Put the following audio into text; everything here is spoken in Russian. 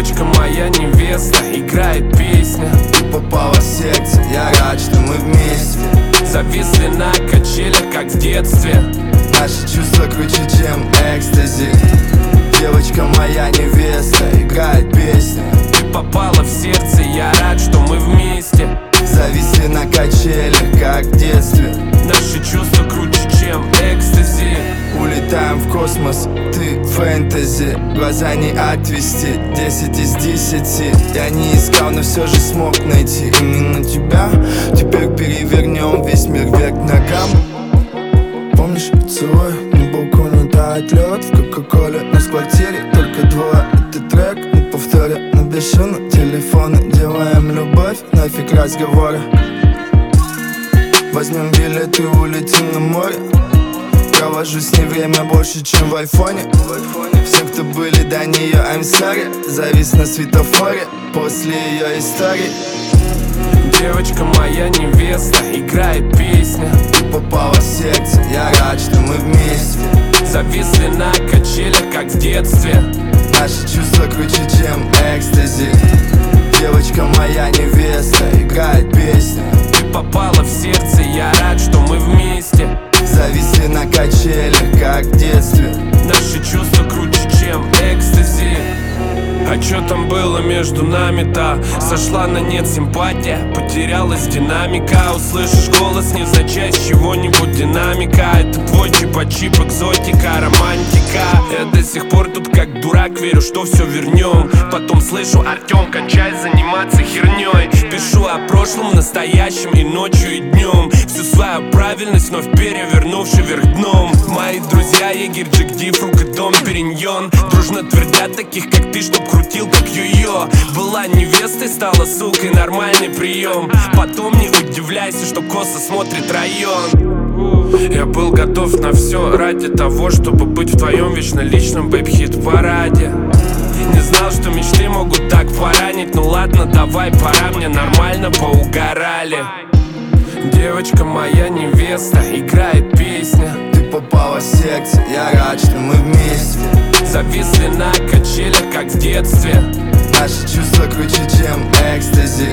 Девочка моя невеста, играет песня. Ты попала в сердце, я рад, что мы вместе. Зависли на качелях, как в детстве. Наши чувства круче, чем экстази. Девочка моя невеста, играет песня. Ты попала в сердце, я рад, что мы вместе. Зависли на качелях, как в детстве. Наши чувства круче, чем экстази. Улетаем в космос, ты фэнтези. Глаза не отвести, 10 из 10. Я не искал, но все же смог найти именно тебя. Теперь перевернем весь мир вверх ногам. Помнишь поцелуй на балконе, тает лед в кока-коле. Нас в квартире только двое, это трек на повторе. На бесшумном телефоне делаем любовь, нафиг разговоры. Возьмем билет и улетим на море. Провожу с ней время больше, чем в айфоне. Всем, кто были до нее, I'm sorry. Завис на светофоре после ее истории. Девочка моя невеста, играет песня. Ты попала в сердце, я рад, что мы вместе. Зависли на качелях, как в детстве. Наши чувства круче, чем экстази. Девочка моя невеста, играет песня. Ты попала в сердце, я рад, что мы вместе. Зависли на качелях, как в детстве. Наши чувства круче, чем экстази. А чё там было между нами-то? Сошла на нет симпатия, потерялась динамика. Услышишь голос невзначай с чего-нибудь динамика. Это твой чипа-чип, экзотика, романтика. Я до сих пор тут как дурак верю, что все вернем. Потом слышу: Артём, кончай заниматься херней. Пишу о прошлом, настоящем и ночью, и днем. Всю свою правильность вновь перевернувши вверх дном. Мои друзья егерь, Джек Ди, Фрук и Дом Периньон дружно твердят таких, как ты, чтоб крутил как йо-йо. Была невестой, стала сукой, нормальный прием. Потом не удивляйся, что косо смотрит район. Я был готов на все ради того, чтобы быть в твоем вечно личном бэйб-хит-параде. Не знал, что мечты могут так поранить. Ну ладно, давай, пора, мне нормально поугорали. Девочка моя невеста, играет песня. Ты попала в сердце, я рад, что мы вместе. Зависли на качелях, как в детстве. Наши чувства круче, чем экстази.